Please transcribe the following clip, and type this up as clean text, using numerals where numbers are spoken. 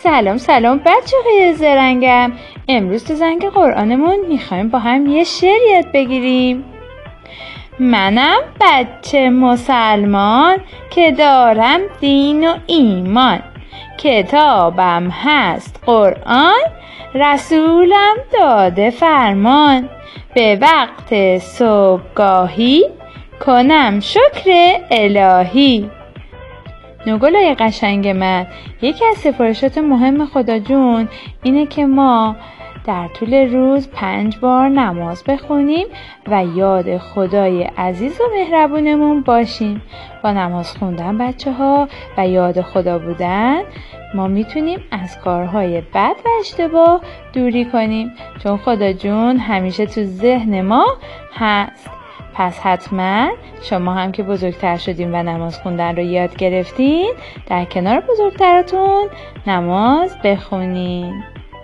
سلام بچه های زرنگم. امروز تو زنگ قرآنمون میخوایم با هم یه شعر یاد بگیریم. منم بچه مسلمان که دارم دین و ایمان، کتابم هست قرآن، رسولم داده فرمان. به وقت صبحگاهی کنم شکر الهی. نوگلای قشنگ من، یکی از سفارشات مهم خدا جون اینه که ما در طول روز 5 بار نماز بخونیم و یاد خدای عزیز و مهربونمون باشیم. با نماز خوندن بچه ها و یاد خدا بودن ما میتونیم از کارهای بد و اشتباه دوری کنیم، چون خدا جون همیشه تو ذهن ما هست. پس حتما شما هم که بزرگتر شدین و نماز خوندن رو یاد گرفتین، در کنار بزرگتراتون نماز بخونین.